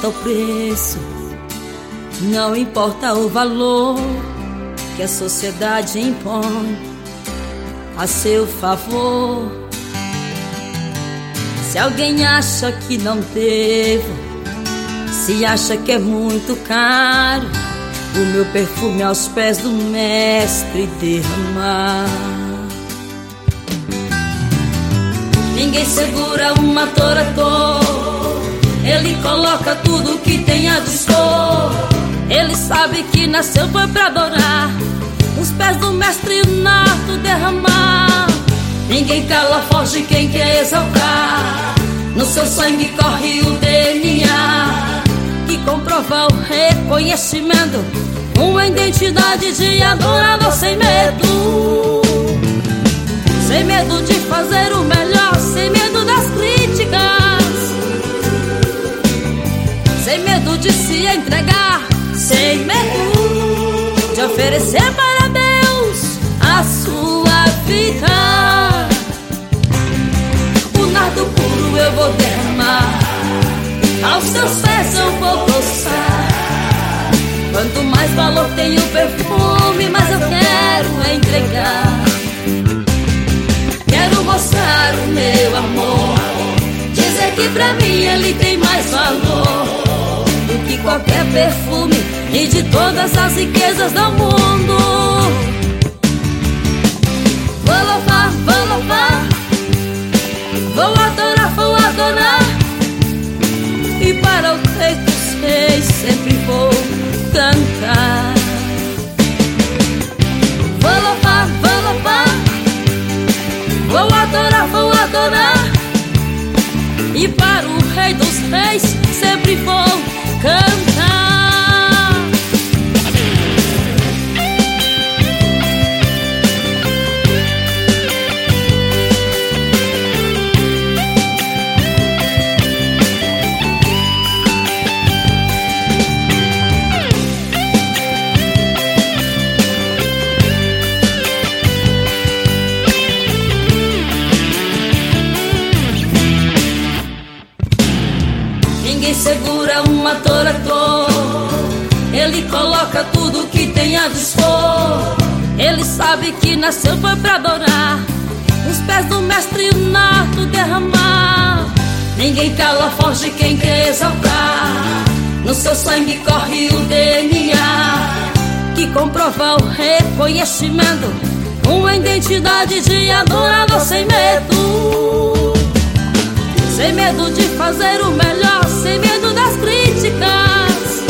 importa o preço, não importa o valor que a sociedade impõe a seu favor. Se alguém acha que não devo, se acha que é muito caro o meu perfume aos pés do mestre derramar. Ninguém segura uma torador, ele coloca tudo que tem a dispor. Ele sabe que nasceu foi pra adorar, os pés do mestre nato derramar. Ninguém cala, foge quem quer exaltar, no seu sangue corre o DNA que comprova o reconhecimento, uma identidade de adorador sem medo. Sem medo de fazer o melhor, sem medo das críticas, sem medo de se entregar, sem medo de oferecer para Deus a sua vida. O nardo puro eu vou derramar, aos seus pés eu vou gozar. Quanto mais valor tem o perfume, mais eu quero entregar. Quero mostrar o meu amor, dizer que pra mim ele tem mais valor do que qualquer perfume e de todas as riquezas do mundo. Vou louvar, vou louvar, vou adorar, vou adorar, e para o Rei dos Reis sempre vou cantar. Vou louvar, vou louvar, vou adorar, vou adorar, e para o Rei dos Reis sempre vou cantar. Ninguém segura uma torador, ele coloca tudo que tem a dispor. Ele sabe que nasceu foi pra adorar, os pés do mestre nato derramar. Ninguém cala, foge quem quer exaltar, no seu sangue corre o DNA que comprova o reconhecimento, uma identidade de adorador sem medo. Sem medo de fazer o melhor, sem medo das críticas,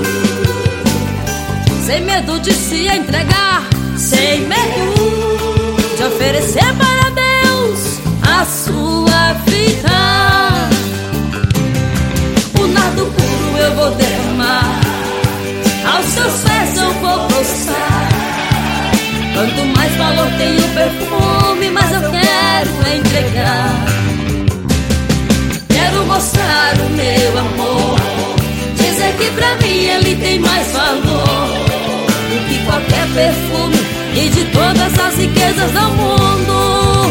sem medo de se entregar, sem medo de oferecer para Deus a sua vida. O nardo puro eu vou derramar, aos seus pés eu vou gozar. Quanto mais valor tem o perfume, mais eu quero entregar. Quero mostrar o meu amor, dizer que pra mim ele tem mais valor do que qualquer perfume e de todas as riquezas do mundo.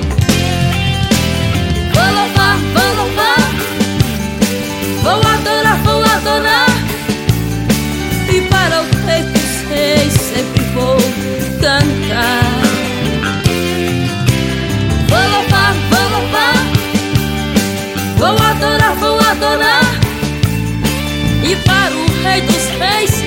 Vou louvar, vou louvar, vou adorar, vou adorar, e para o Rei dos Reis sempre vou cantar. Vou louvar, vou louvar, vou adorar, e para o Rei dos Reis